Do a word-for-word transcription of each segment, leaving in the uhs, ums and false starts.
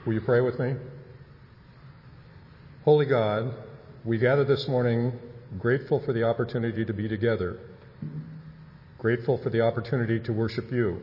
Will you pray with me? Holy God, we gather this morning grateful for the opportunity to be together, grateful for the opportunity to worship you.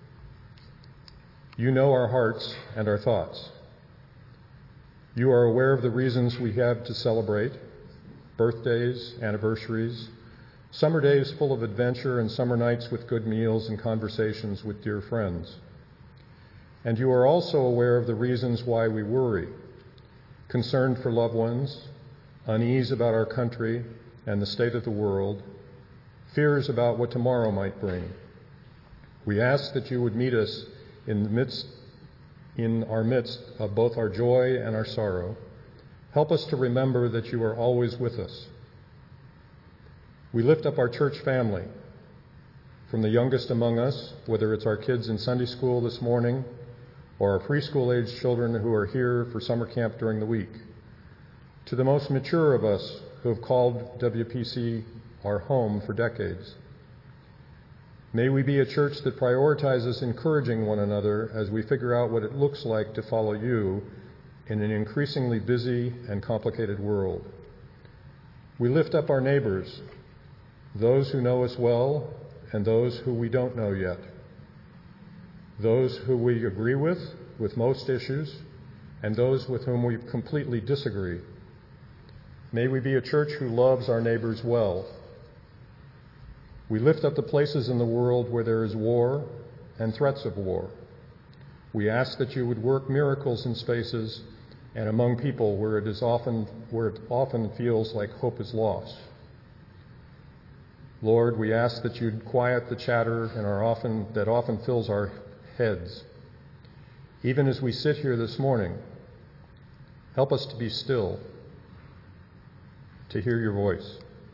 You know our hearts and our thoughts. You are aware of the reasons we have to celebrate, birthdays, anniversaries, summer days full of adventure and summer nights with good meals and conversations with dear friends. And you are also aware of the reasons why we worry, concern for loved ones, unease about our country and the state of the world, fears about what tomorrow might bring. We ask that you would meet us in the midst, in our midst of both our joy and our sorrow. Help us to remember that you are always with us. We lift up our church family, from the youngest among us, whether it's our kids in Sunday school this morning, or our preschool-aged children who are here for summer camp during the week, to the most mature of us who have called W P C our home for decades. May we be a church that prioritizes encouraging one another as we figure out what it looks like to follow you in an increasingly busy and complicated world. We lift up our neighbors, those who know us well and those who we don't know yet, those who we agree with, with most issues, and those with whom we completely disagree. May we be a church who loves our neighbors well. We lift up the places in the world where there is war and threats of war. We ask that you would work miracles in spaces and among people where it is often where it often feels like hope is lost. Lord, we ask that you'd quiet the chatter in our often that often fills our heads. Even as we sit here this morning, help us to be still, to hear your voice.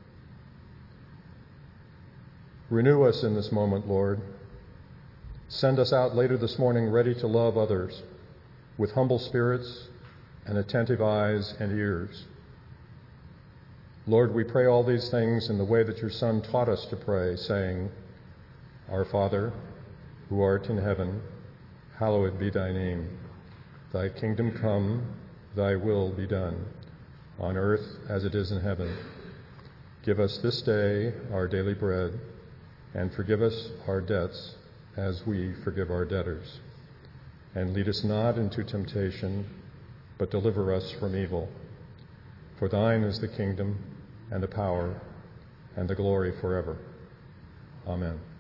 Renew us in this moment, Lord. Send us out later this morning ready to love others, with humble spirits and attentive eyes and ears. Lord, we pray all these things in the way that your Son taught us to pray, saying, Our Father, who art in heaven, hallowed be thy name. Thy kingdom come, thy will be done, on earth as it is in heaven. Give us this day our daily bread, and forgive us our debts as we forgive our debtors. And lead us not into temptation, but deliver us from evil. For thine is the kingdom, and the power, and the glory forever. Amen.